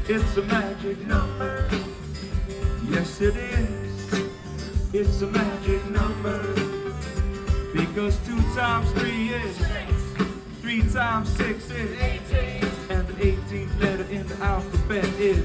It's a magic number. Yes, it is. It's a magic number. Because 2 times 3 is 3 times 6 is 18. And the 18th letter in the alphabet is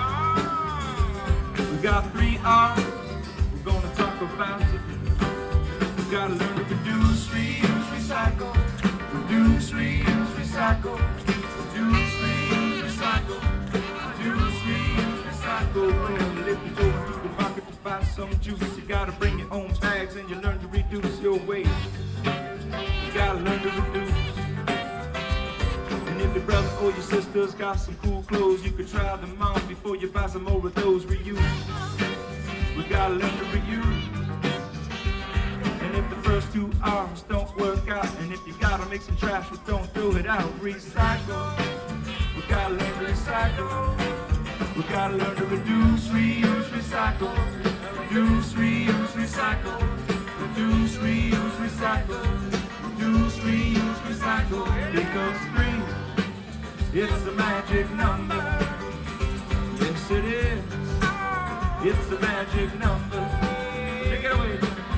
We got 3 R's. We're gonna talk about it. We gotta learn to reduce, reuse, recycle. Reduce, reuse, recycle. Reduce, reuse, recycle. Reduce, reuse, recycle. Well, if you go to the market to buy some juice, you gotta bring your own bags and you learn to reduce your waste. You gotta learn to reduce. And if your brother or your sister's got some cool clothes, you could try them on before you buy some more of those. Reuse. We gotta learn to reuse. And if the first 2 R's don't work out, and if you gotta make some trash, but don't throw it out, recycle. We gotta learn to recycle. We gotta learn to reduce, reuse, recycle. Reduce, reuse, recycle. Reduce, reuse, recycle. Reduce, reuse, recycle. Because 3, it's a magic number. Yes, it is. It's a magic number. Take it away.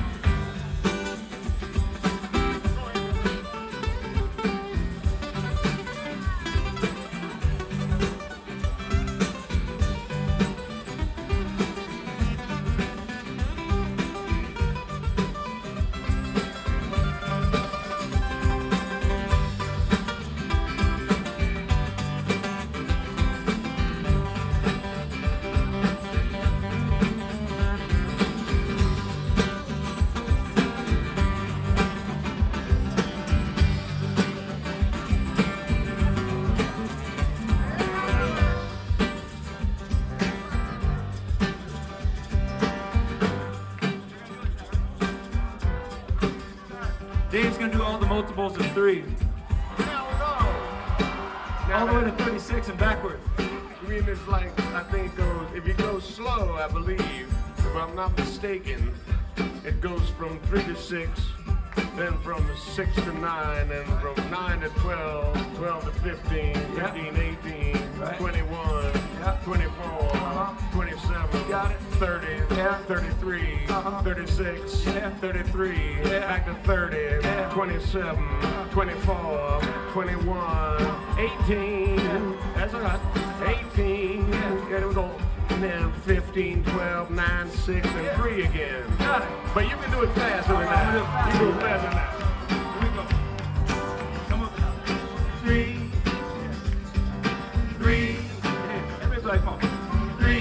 Dave's gonna do all the multiples of 3. All the way to 36 and backwards. I mean, it's like, I think it goes, if you go slow, I believe, if I'm not mistaken, it goes from 3 to 6, then from 6 to 9, and from 9 to 12, 12 to 15, 15, 18, right. 21, 24, 27, got it. 30, 33, 36, 33, back to 30, 27, 24, 21, 18, that's all right, 18, yeah, it was all, and then 15, 12, 9, 6, and 3 again. Got it. But you can do it faster than that. You can do it faster than that. Here we go. Come on. 3, 3, everybody come on. 3,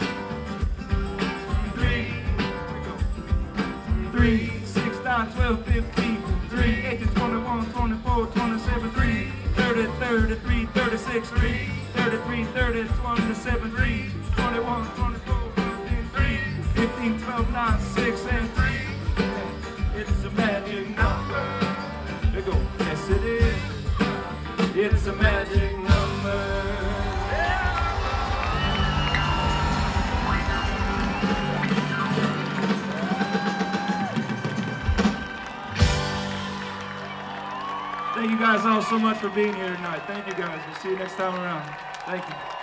3, 6, 9, 12, 15, 3, 18, 21, 24, 27, 3, 30, 33, 36, 3, 33, 30, 27, 3, 21, 24, 15, 3, 15, 12, 9, 6, and 3. It's a magic number. There you go. Yes, it is. It's a magic number. Thank you guys all so much for being here tonight. Thank you guys. We'll see you next time around. Thank you.